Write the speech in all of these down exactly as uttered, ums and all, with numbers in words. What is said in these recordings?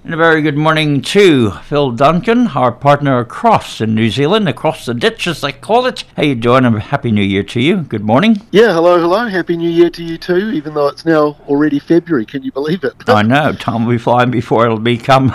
And a very good morning to Phil Duncan, our partner across in New Zealand, across the ditch as they call it. How you doing? A happy new year to you. Good morning. Yeah, hello, hello. Happy new year to you too, even though it's now already February. Can you believe it? I know. Time will be flying before it'll become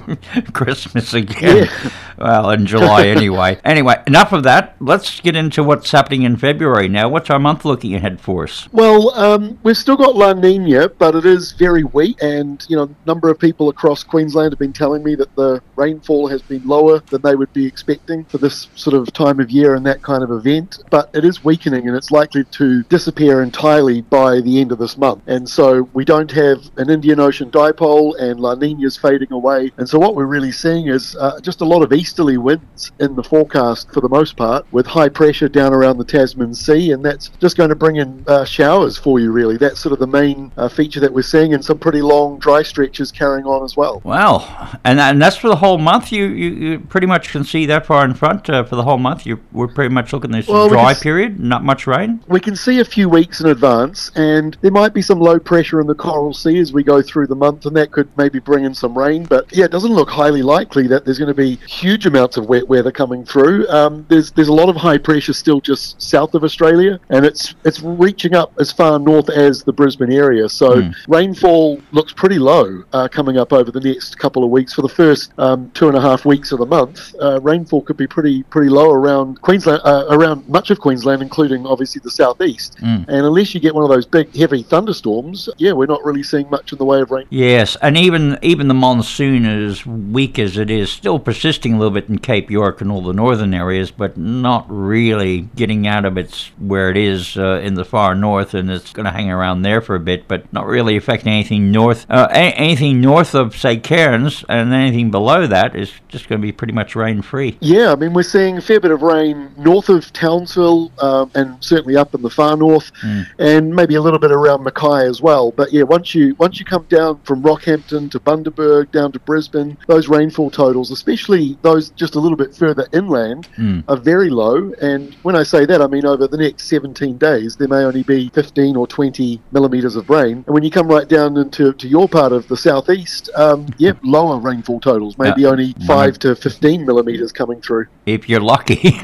Christmas again. Yeah. Well, in July anyway. Anyway, enough of that. Let's get into what's happening in February now. What's our month looking ahead for us? Well, um, we've still got La Nina, but it is very weak, and you know, a number of people across Queensland have been telling me that the rainfall has been lower than they would be expecting for this sort of time of year and that kind of event. But it is weakening, and it's likely to disappear entirely by the end of this month. And so we don't have an Indian Ocean dipole, and La Nina's fading away. And so what we're really seeing is uh, just a lot of easterly winds in the forecast for the most part, with high pressure down around the Tasman Sea, and that's just going to bring in uh, showers for you, really. That's sort of the main uh, feature that we're seeing, and some pretty long dry stretches carrying on as well. Wow. And, and that's for the whole month? You, you, you pretty much can see that far in front uh, for the whole month? You, we're pretty much looking at this well, dry can, period, not much rain? We can see a few weeks in advance, and there might be some low pressure in the Coral Sea as we go through the month, and that could maybe bring in some rain. But yeah, it doesn't look highly likely that there's going to be huge amounts of wet weather coming through. Um, there's there's a lot of high pressure still just south of Australia, and it's it's reaching up as far north as the Brisbane area. So mm. rainfall looks pretty low uh, coming up over the next couple of weeks. For the first um, two and a half weeks of the month, uh, rainfall could be pretty pretty low around Queensland, uh, around much of Queensland, including obviously the southeast. Mm. And unless you get one of those big heavy thunderstorms, yeah, we're not really seeing much in the way of rain. Yes, and even even the monsoon, as weak as it is, still persisting a little bit in Cape York and all the northern areas, but not really getting out of its where it is uh, in the far north, and it's going to hang around there for a bit, but not really affecting anything north. Uh, a- anything north of, say, Cairns, and anything below that is just going to be pretty much rain-free. Yeah, I mean, we're seeing a fair bit of rain north of Townsville, um, and certainly up in the far north, mm. and maybe a little bit around Mackay as well. But yeah, once you once you come down from Rockhampton to Bundaberg, down to Brisbane, those rainfall totals, especially those just a little bit further inland, mm. are very low. And when I say that, I mean over the next seventeen days, there may only be fifteen or twenty millimetres of rain. And when you come right down into to your part of the southeast, um, yeah, lower rainfall totals, maybe uh, only five to fifteen millimetres coming through. If you're lucky.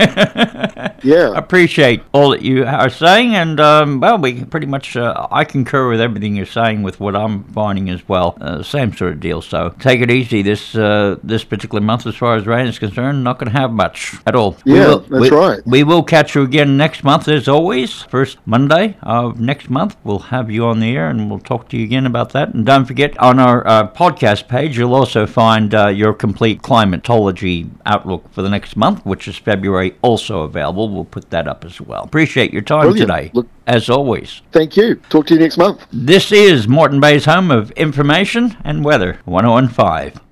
Yeah. Appreciate all that you are saying, and um, well, we pretty much, uh, I concur with everything you're saying with what I'm finding as well. Uh, same sort of deal, so take it easy this uh, this particular month as far as rain is concerned. Not going to have much at all. Yeah, we will, that's we, right. We will catch you again next month as always. First Monday of next month, we'll have you on the air and we'll talk to you again about that. And don't forget, on our uh, podcast page, you'll also find uh, your complete climatology outlook for the next month, which is February, also available. We'll put that up as well. Appreciate your time Brilliant. today, Look, as always. Thank you. Talk to you next month. This is Moreton Bay's home of information and weather, one oh one point five.